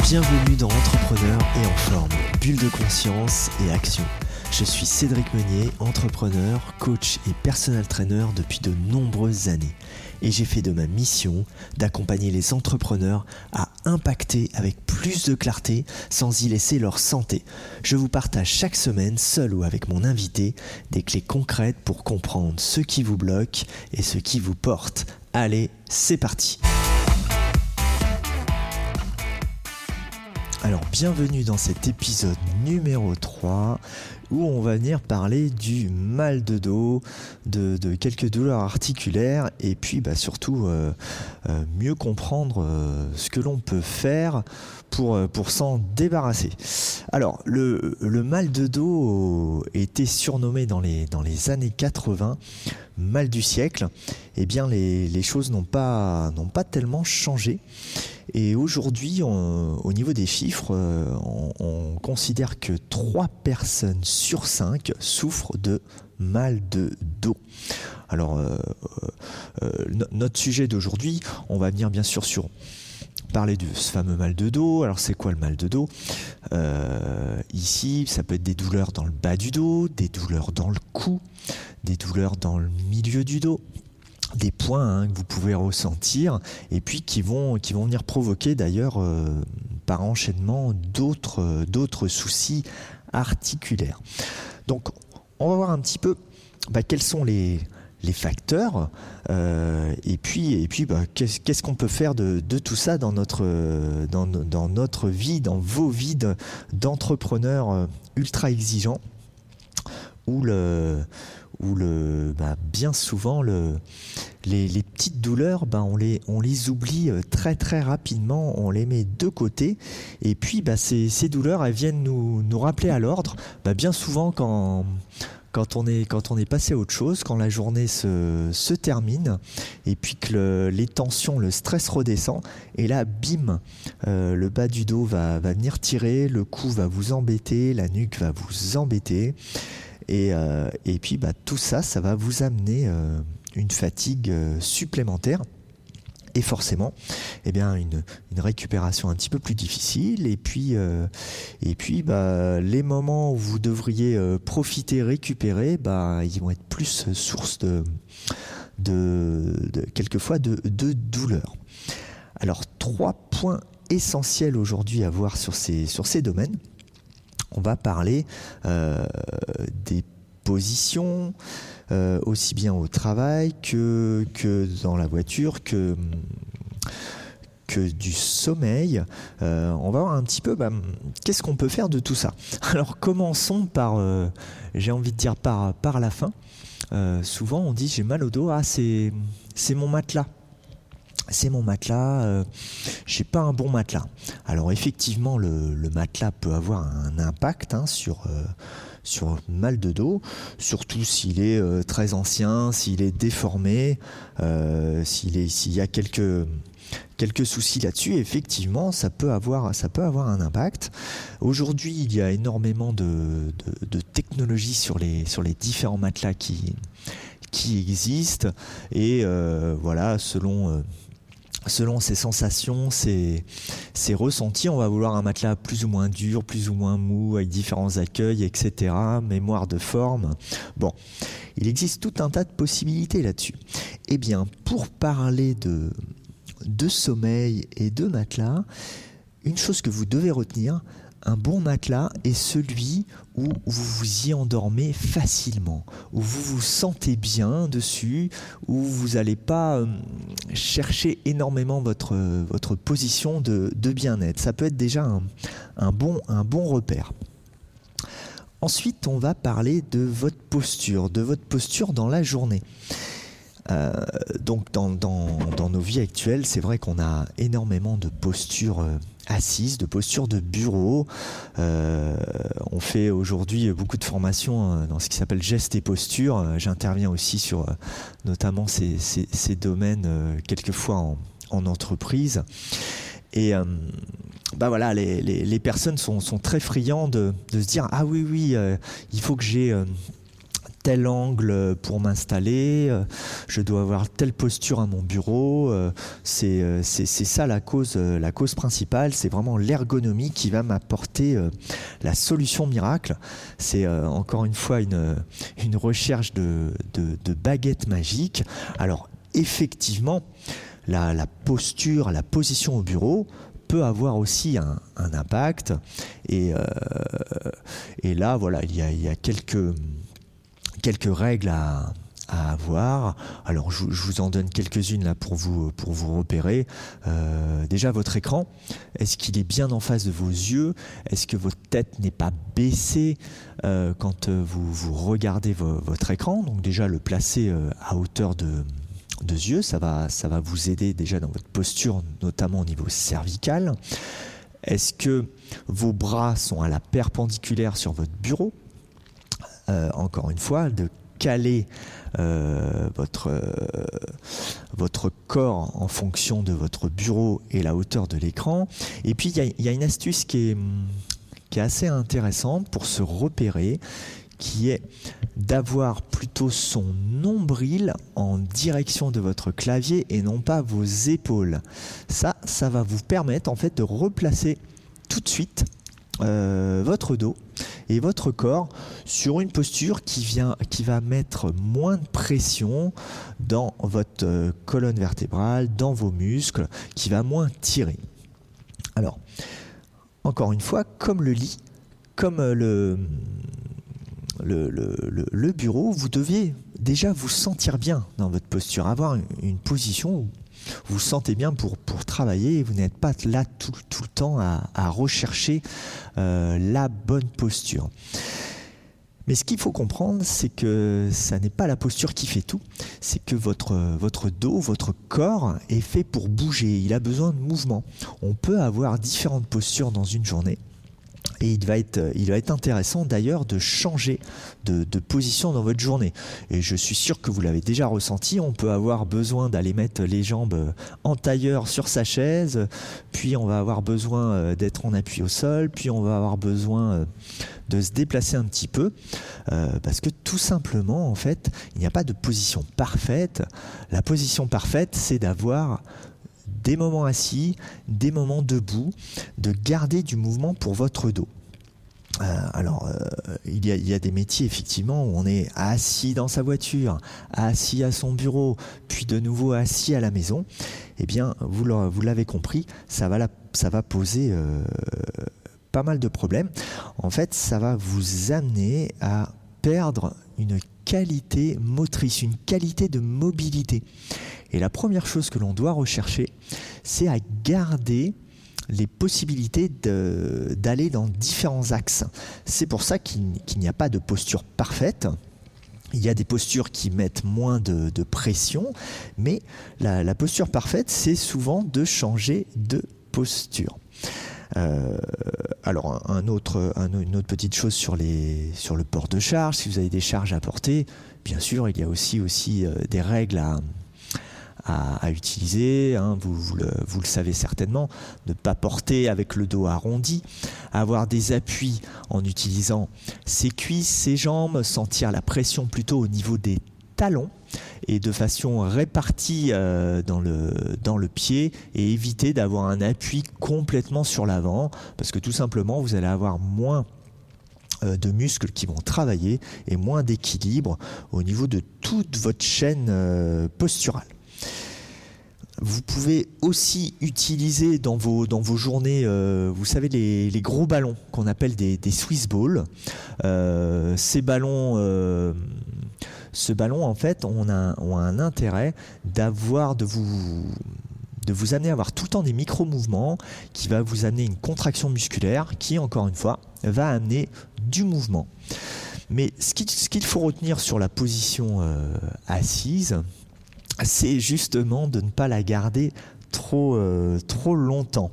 Bienvenue dans Entrepreneur et en forme, bulle de conscience et action. Je suis Cédric Meunier, entrepreneur, coach et personal trainer depuis de nombreuses années. Et j'ai fait de ma mission d'accompagner les entrepreneurs à impacter avec plus de clarté sans y laisser leur santé. Je vous partage chaque semaine, seul ou avec mon invité, des clés concrètes pour comprendre ce qui vous bloque et ce qui vous porte. Allez, c'est parti! Alors, bienvenue dans cet épisode numéro 3 où on va venir parler du mal de dos, de quelques douleurs articulaires et puis surtout mieux comprendre ce que l'on peut faire pour s'en débarrasser. Alors, le mal de dos était surnommé dans les années 80 mal du siècle. Eh bien, les choses n'ont pas tellement changé. Et aujourd'hui, au niveau des chiffres, on considère que 3 personnes sur 5 souffrent de mal de dos. Alors, notre sujet d'aujourd'hui, on va venir bien sûr parler de ce fameux mal de dos. Alors, c'est quoi le mal de dos ? Ici, ça peut être des douleurs dans le bas du dos, des douleurs dans le cou, des douleurs dans le milieu du dos. Des points que vous pouvez ressentir et puis qui vont venir provoquer d'ailleurs par enchaînement d'autres soucis articulaires. Donc on va voir un petit peu quels sont les facteurs et puis qu'est-ce qu'on peut faire de tout ça dans notre vie, dans vos vies d'entrepreneurs ultra exigeants où bien souvent les petites douleurs on les oublie très très rapidement, on les met de côté et puis ces douleurs elles viennent nous rappeler à l'ordre bien souvent quand on est passé à autre chose, quand la journée se termine et puis que les tensions, le stress redescend et là bim, le bas du dos va venir tirer, le cou va vous embêter, la nuque va vous embêter. Et puis tout ça va vous amener une fatigue supplémentaire et forcément une récupération un petit peu plus difficile et puis les moments où vous devriez profiter, récupérer, ils vont être plus source de quelquefois de douleur. Alors 3 points essentiels aujourd'hui à voir sur ces domaines. On va parler des positions, aussi bien au travail que dans la voiture, que du sommeil. On va voir un petit peu qu'est-ce qu'on peut faire de tout ça. Alors commençons par, j'ai envie de dire par la fin. Souvent on dit j'ai mal au dos, c'est mon matelas. C'est mon matelas, j'ai pas un bon matelas. Alors effectivement, le matelas peut avoir un impact sur le mal de dos, surtout s'il est très ancien, s'il est déformé, s'il y a quelques soucis là-dessus. Effectivement, ça peut avoir un impact. Aujourd'hui, il y a énormément de technologies sur les différents matelas qui existent et selon ses sensations, ses ressentis, on va vouloir un matelas plus ou moins dur, plus ou moins mou, avec différents accueils, etc., mémoire de forme. Bon, il existe tout un tas de possibilités là-dessus. Eh bien, pour parler de sommeil et de matelas, une chose que vous devez retenir, un bon matelas est celui où vous vous y endormez facilement, où vous vous sentez bien dessus, où vous n'allez pas chercher énormément votre position de bien-être. Ça peut être déjà un bon repère. Ensuite, on va parler de votre posture dans la journée. Donc dans nos vies actuelles, c'est vrai qu'on a énormément de postures assises, de postures de bureau. On fait aujourd'hui beaucoup de formations dans ce qui s'appelle gestes et postures. J'interviens aussi sur notamment ces domaines quelquefois en entreprise. Et les personnes sont très friandes de se dire ah oui il faut que j'ai tel angle pour m'installer, je dois avoir telle posture à mon bureau. C'est ça la cause principale, c'est vraiment l'ergonomie qui va m'apporter la solution miracle. C'est encore une fois une recherche de baguette magique. Alors effectivement, la posture, la position au bureau peut avoir aussi un impact. Et là, voilà, il y a quelques règles à avoir. Alors, je vous en donne quelques-unes là pour vous repérer. Déjà, votre écran, est-ce qu'il est bien en face de vos yeux? Est-ce que votre tête n'est pas baissée quand vous regardez votre écran? Donc déjà, le placer à hauteur de yeux, ça va vous aider déjà dans votre posture, notamment au niveau cervical. Est-ce que vos bras sont à la perpendiculaire sur votre bureau? Encore une fois, de caler votre corps en fonction de votre bureau et la hauteur de l'écran. Et puis il y a une astuce qui est assez intéressante pour se repérer, qui est d'avoir plutôt son nombril en direction de votre clavier et non pas vos épaules. Ça va vous permettre en fait de replacer tout de suite votre dos et votre corps sur une posture qui va mettre moins de pression dans votre colonne vertébrale, dans vos muscles, qui va moins tirer. Alors, encore une fois, comme le lit, comme le bureau, vous deviez déjà vous sentir bien dans votre posture, avoir une position où vous vous sentez bien pour travailler et vous n'êtes pas là tout le temps à rechercher la bonne posture. Mais ce qu'il faut comprendre, c'est que ça n'est pas la posture qui fait tout, c'est que votre dos, votre corps est fait pour bouger, il a besoin de mouvement. On peut avoir différentes postures dans une journée. Et il va être intéressant d'ailleurs de changer de position dans votre journée. Et je suis sûr que vous l'avez déjà ressenti, on peut avoir besoin d'aller mettre les jambes en tailleur sur sa chaise, puis on va avoir besoin d'être en appui au sol, puis on va avoir besoin de se déplacer un petit peu, parce que tout simplement, en fait, il n'y a pas de position parfaite. La position parfaite, c'est d'avoir des moments assis, des moments debout, de garder du mouvement pour votre dos. Il y a des métiers effectivement où on est assis dans sa voiture, assis à son bureau, puis de nouveau assis à la maison. Eh bien, vous l'avez compris, ça va poser pas mal de problèmes. En fait, ça va vous amener à perdre une qualité motrice, une qualité de mobilité. Et la première chose que l'on doit rechercher, c'est à garder les possibilités d'aller dans différents axes. C'est pour ça qu'il n'y a pas de posture parfaite. Il y a des postures qui mettent moins de pression, mais la posture parfaite, c'est souvent de changer de posture. Alors une autre petite chose sur le port de charge, si vous avez des charges à porter, bien sûr il y a aussi des règles à utiliser, hein, vous le savez certainement, ne pas porter avec le dos arrondi, avoir des appuis en utilisant ses cuisses, ses jambes, sentir la pression plutôt au niveau des talons et de façon répartie dans le pied, et éviter d'avoir un appui complètement sur l'avant, parce que tout simplement vous allez avoir moins de muscles qui vont travailler et moins d'équilibre au niveau de toute votre chaîne posturale. Vous pouvez aussi utiliser dans vos journées, vous savez, les gros ballons qu'on appelle des Swiss balls. Ces ballons, en fait, ont un intérêt de vous amener à avoir tout le temps des micro-mouvements qui va vous amener une contraction musculaire qui, encore une fois, va amener du mouvement. Mais ce qu'il faut retenir sur la position assise, c'est justement de ne pas la garder trop longtemps.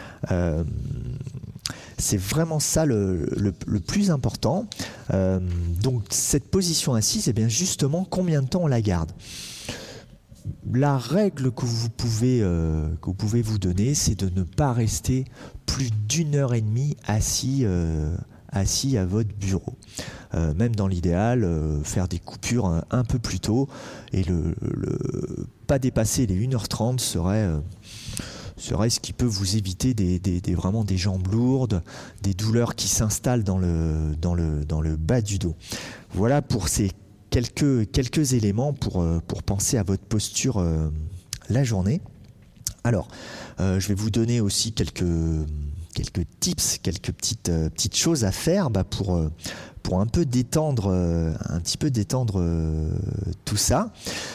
C'est vraiment ça le plus important. Donc cette position assise, eh bien justement, combien de temps on la garde ? La règle que vous pouvez vous donner, c'est de ne pas rester plus d'1 heure et demie assis assis à votre bureau. Même dans l'idéal, faire des coupures un peu plus tôt et pas dépasser les 1h30 serait ce qui peut vous éviter vraiment des jambes lourdes, des douleurs qui s'installent dans le bas du dos. Voilà pour ces quelques éléments pour penser à votre posture la journée. Alors, je vais vous donner aussi quelques tips, quelques petites choses à faire pour un petit peu détendre tout ça.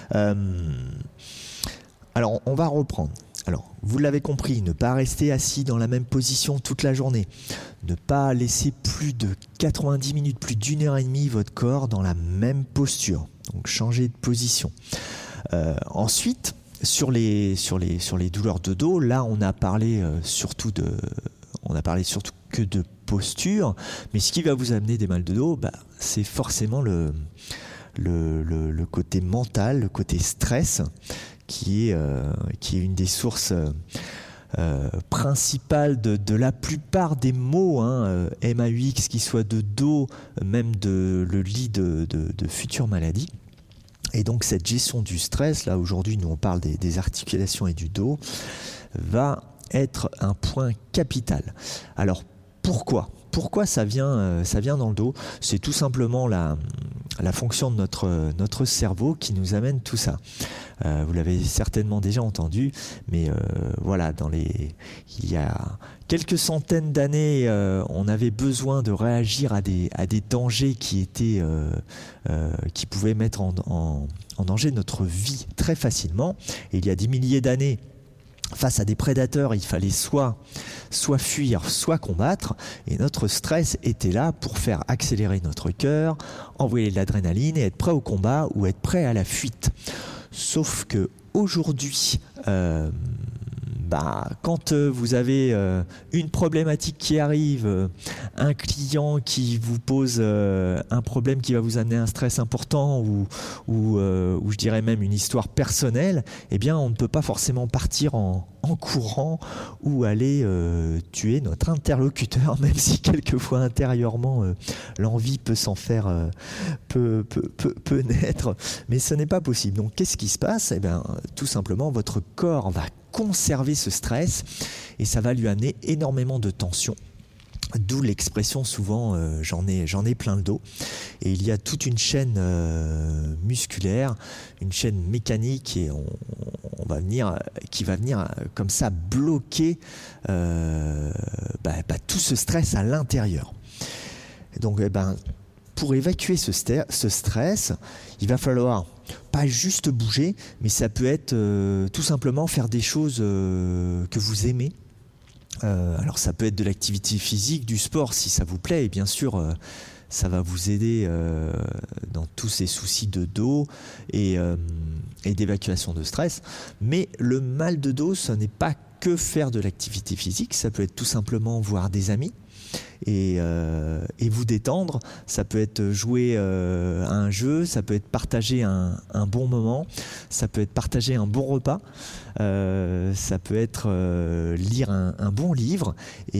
Alors, on va reprendre. Alors, vous l'avez compris, ne pas rester assis dans la même position toute la journée. Ne pas laisser plus de 90 minutes, plus d'1h30 votre corps dans la même posture. Donc, changer de position. Ensuite, sur les douleurs de dos, là, on a parlé surtout que de posture, mais ce qui va vous amener des mal de dos, c'est forcément le côté mental, le côté stress, qui est une des sources principales de la plupart des maux, MAUX, qui soit de dos, même le lit de futures maladies. Et donc cette gestion du stress, là aujourd'hui nous on parle des articulations et du dos, va être un point capital. Alors pourquoi ça vient dans le dos? C'est tout simplement la fonction de notre cerveau qui nous amène tout ça. Vous l'avez certainement déjà entendu, mais voilà, il y a quelques centaines d'années, on avait besoin de réagir à des dangers qui pouvaient mettre en danger notre vie très facilement. Et il y a des milliers d'années, face à des prédateurs, il fallait soit fuir, soit combattre. Et notre stress était là pour faire accélérer notre cœur, envoyer de l'adrénaline et être prêt au combat ou être prêt à la fuite. Sauf que aujourd'hui, quand vous avez une problématique qui arrive, un client qui vous pose un problème qui va vous amener un stress important ou je dirais même une histoire personnelle, eh bien on ne peut pas forcément partir en courant ou aller tuer notre interlocuteur, même si quelquefois intérieurement l'envie peut s'en faire peut naître, mais ce n'est pas possible. Donc qu'est-ce qui se passe? Eh bien tout simplement votre corps va conserver ce stress et ça va lui amener énormément de tension. D'où l'expression souvent j'en ai plein le dos. Et il y a toute une chaîne musculaire, une chaîne mécanique et qui va venir comme ça bloquer tout ce stress à l'intérieur. Et donc pour évacuer ce stress, il va falloir pas juste bouger, mais ça peut être tout simplement faire des choses que vous aimez. Alors ça peut être de l'activité physique, du sport si ça vous plaît, et bien sûr ça va vous aider dans tous ces soucis de dos et d'évacuation de stress. Mais le mal de dos, ce n'est pas que faire de l'activité physique, ça peut être tout simplement voir des amis et vous détendre. Ça peut être jouer à un jeu, ça peut être partager un bon moment, ça peut être partager un bon repas, ça peut être lire un bon livre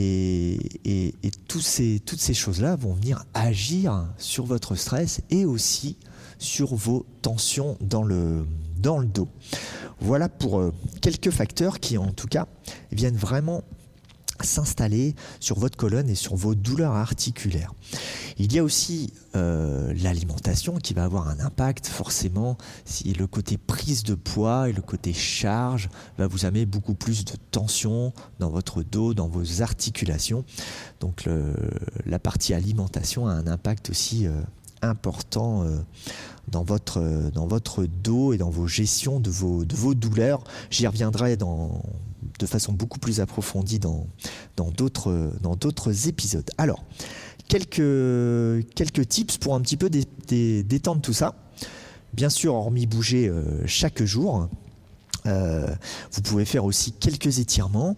et toutes ces choses-là vont venir agir sur votre stress et aussi sur vos tensions dans le dos. Voilà pour quelques facteurs qui en tout cas viennent vraiment s'installer sur votre colonne et sur vos douleurs articulaires. Il y a aussi l'alimentation qui va avoir un impact forcément, si le côté prise de poids et le côté charge va vous amener beaucoup plus de tension dans votre dos, dans vos articulations. Donc la partie alimentation a un impact aussi important dans votre dos et dans vos gestions de vos douleurs. J'y reviendrai de façon beaucoup plus approfondie dans d'autres épisodes. Alors, quelques tips pour un petit peu détendre tout ça. Bien sûr, hormis bouger chaque jour, vous pouvez faire aussi quelques étirements.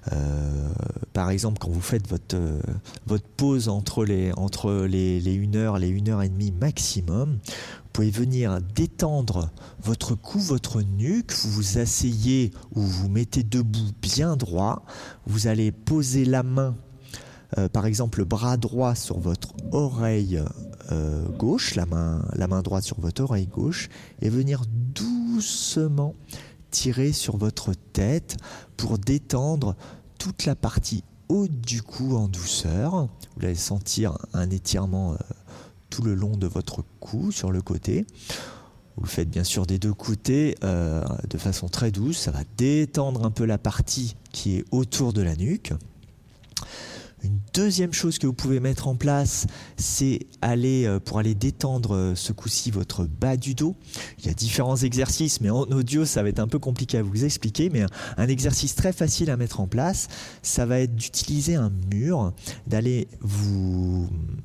Par exemple, quand vous faites votre pause entre les 1h, les 1h30 maximum, vous pouvez venir détendre votre cou, votre nuque. Vous vous asseyez ou vous mettez debout bien droit. Vous allez poser la main par exemple le bras droit sur votre oreille gauche, la main droite sur votre oreille gauche, et venir doucement tirer sur votre tête pour détendre toute la partie haute du cou en douceur. Vous allez sentir un étirement tout le long de votre cou sur le côté. Vous le faites bien sûr des deux côtés de façon très douce. Ça va détendre un peu la partie qui est autour de la nuque. Une deuxième chose que vous pouvez mettre en place, c'est pour aller détendre ce coup-ci votre bas du dos. Il y a différents exercices, mais en audio, ça va être un peu compliqué à vous expliquer. Mais un exercice très facile à mettre en place, ça va être d'utiliser un mur, d'aller vous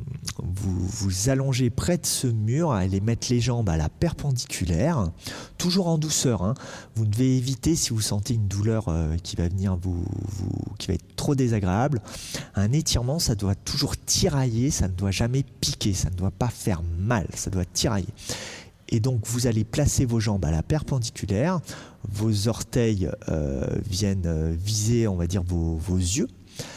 allonger près de ce mur, aller mettre les jambes à la perpendiculaire, toujours en douceur, hein. Vous devez éviter, si vous sentez une douleur qui va venir qui va être trop désagréable. Un étirement, ça doit toujours tirailler, ça ne doit jamais piquer, ça ne doit pas faire mal, ça doit tirailler. Et donc vous allez placer vos jambes à la perpendiculaire, vos orteils viennent viser, on va dire, vos yeux.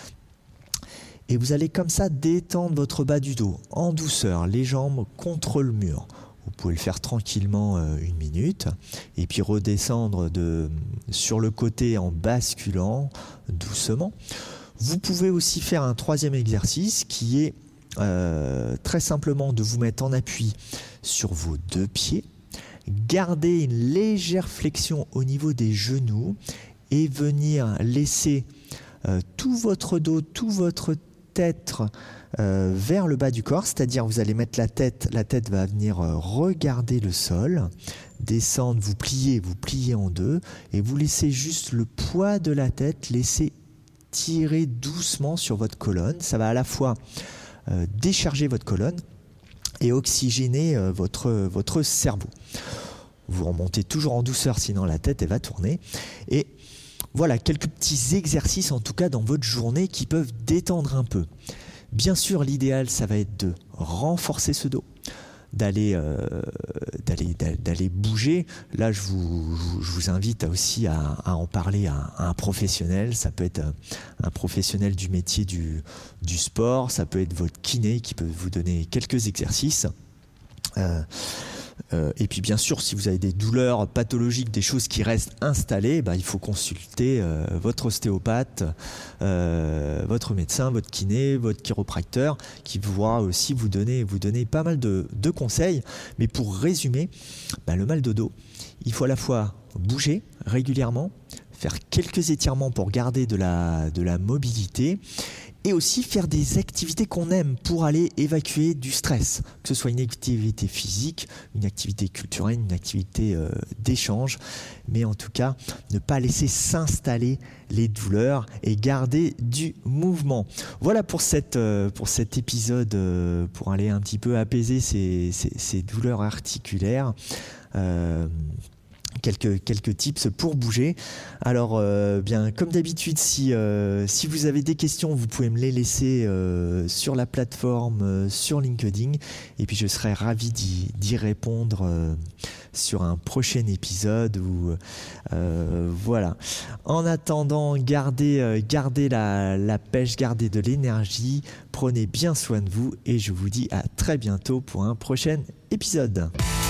Et vous allez comme ça détendre votre bas du dos en douceur, les jambes contre le mur. Vous pouvez le faire tranquillement 1 minute et puis redescendre sur le côté en basculant doucement. Vous pouvez aussi faire un troisième exercice qui est très simplement de vous mettre en appui sur vos 2 pieds, garder une légère flexion au niveau des genoux et venir laisser tout votre dos, tout votre tête vers le bas du corps, c'est-à-dire vous allez mettre la tête va venir regarder le sol, descendre, vous pliez en deux et vous laissez juste le poids de la tête laisser tirer doucement sur votre colonne. Ça va à la fois décharger votre colonne et oxygéner votre cerveau. Vous remontez toujours en douceur, sinon la tête elle va tourner. Et voilà, quelques petits exercices en tout cas dans votre journée qui peuvent détendre un peu. Bien sûr, l'idéal, ça va être de renforcer ce dos, d'aller bouger. Là, je vous invite aussi à en parler à un professionnel. Ça peut être un professionnel du métier du sport, ça peut être votre kiné qui peut vous donner quelques exercices. Et puis bien sûr, si vous avez des douleurs pathologiques, des choses qui restent installées, il faut consulter votre ostéopathe, votre médecin, votre kiné, votre chiropracteur, qui pourra aussi vous donner pas mal de conseils. Mais pour résumer, le mal de dos, il faut à la fois bouger régulièrement, faire quelques étirements pour garder de la mobilité, et aussi faire des activités qu'on aime pour aller évacuer du stress, que ce soit une activité physique, une activité culturelle, une activité d'échange, mais en tout cas, ne pas laisser s'installer les douleurs et garder du mouvement. Voilà pour cet épisode, pour aller un petit peu apaiser ces douleurs articulaires. Quelques tips pour bouger. Alors bien comme d'habitude, si vous avez des questions, vous pouvez me les laisser sur la plateforme, sur LinkedIn, et puis je serai ravi d'y répondre sur un prochain épisode. Voilà. En attendant, gardez la pêche, gardez de l'énergie, prenez bien soin de vous et je vous dis à très bientôt pour un prochain épisode.